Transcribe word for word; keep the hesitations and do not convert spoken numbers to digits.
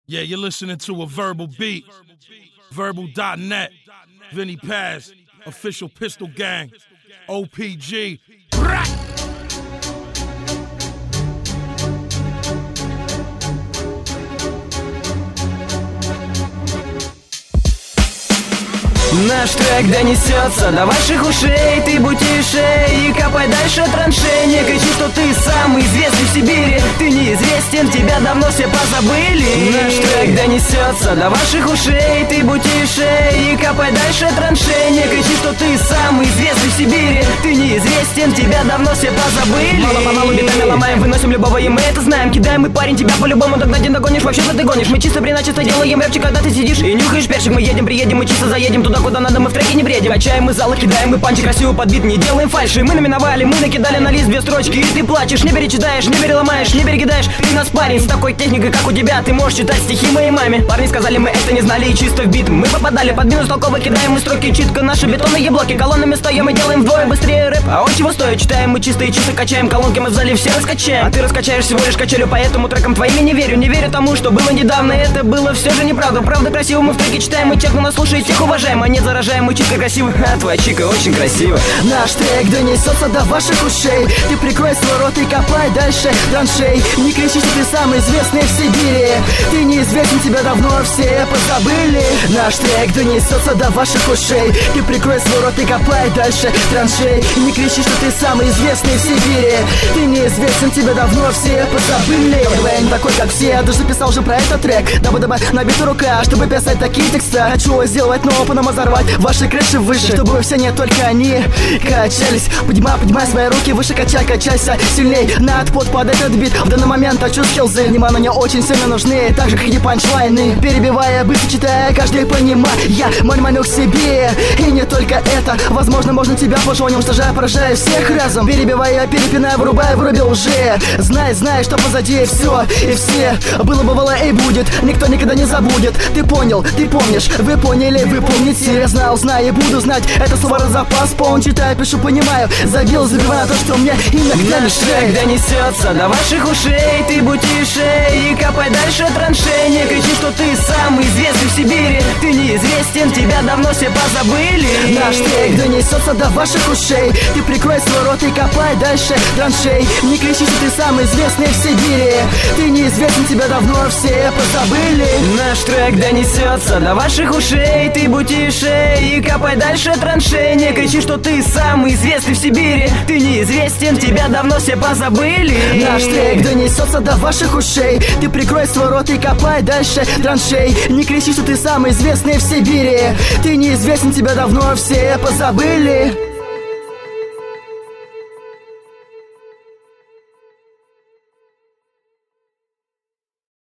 Yeah, you're listening to a verbal beat. verbal dot net. Vinny Paz, official Pistol Gang, O P G. Наш трек донесется до ваших ушей. Ты будь тише и копай дальше траншей. Не кричи, что ты самый известный в Сибири. Ты неизвестен, тебя давно все позабыли. Наш трек донесется до ваших ушей. Ты будь тише и копай дальше траншей. Не кричи, что ты самый известный в Сибири. Ты неизвестен, тебя давно все позабыли. Мало-помалу битами ломаем, выносим любого, и мы это знаем. Кидаем мы, парень, тебя по-любому, тогда не догонишь. Вообще-то ты гонишь, мы чисто приначисто делаем рэпчик. Когда ты сидишь и нюхаешь перчик, мы едем, приедем, мы чисто заедем туда, куда надо, мы в треке не бредим. Качаем мы залы, кидаем мы панчи, красиво подбит, не делаем фальши. Мы номиновали, мы накидали на лист две строчки, и ты плачешь, не перечитаешь, не переломаешь, не перекидаешь. Ты нас, парень, с такой техникой, как у тебя, ты можешь читать стихи моей маме. Парни сказали, мы это не знали, и чисто в бит мы попадали. Под минус толково кидаем мы строки читко, наши бетонные блоки. Колоннами стоим и делаем вдвое быстрее рэп. А он чего стоит? Читаем мы чисто и чисто качаем. Колонки мы в зале все раскачаем. А ты раскачаешь всего лишь качелю, поэтому трекам твоим не верю. Не верю тому, что было недавно, это было все же неправда. Правда красиво мы в треке читаем, мы чек, но нас слушает, тех уважаем. А не заражаем, мы читко красиво, а твоя чика очень красиво. Наш трек донесется до ваших ушей. Ты прикрой свой рот и копай дальше траншей. Не кричи, что ты самый известный в Сибири. Ты неизвестен, тебя давно все позабыли. Наш трек донесется до ваших ушей. Ты прикрой свой рот и копай дальше траншей. Не кричи, что ты самый известный в Сибири. Ты неизвестен, тебя давно все позабыли. Я не такой, как все, я даже записал уже про этот трек. Дабы добавить набитая рука, чтобы писать такие текста. Хочу сделать, но потом взорвать ваши крыши выше, чтобы все, не только они, качались. Поднимай, поднимай свои руки выше, качай, качайся сильней. На отпод под этот бит, в данный момент хочу скиллзы. Внимание, мне очень сильно нужны, так же, как и панчлайны. Перебивая, быстро читая, каждый понимает. Я маню к себе, и не только это. Возможно, можно тебя позже уничтожая, поражая всех разом. Перебивая, перепиная, вырубая, вырубил уже. Знай, знай, что позади все и все. Было, бывало и будет, никто никогда не забудет. Ты понял, ты помнишь, вы поняли, вы помните. Я знал, знаю и буду знать, это слово запас полон. Читаю, пишу, понимаю, забил, забиваю то, что мне иногда наш трек донесется до ваших ушей. Ты будь тише и копай дальше траншей. Не кричи, что ты самый известный в Сибири. Ты неизвестен, тебя давно все позабыли. Наш трек донесется до ваших ушей. Ты прикрой свой рот и копай дальше траншей. Не кричи, что ты самый известный в Сибири. Ты неизвестен, тебя давно все позабыли. Наш трек донесется до ваших ушей. Ты будь тише и копай дальше траншей. Не кричи, что ты самый известный в Сибири. Ты неизвестен, тебя давно все позабыли. Наш трек донесется до ваших ушей. Ты прикрой свой рот и копай дальше траншей. Не кричи, что ты самый известный в Сибири. Ты неизвестен, тебя давно все позабыли.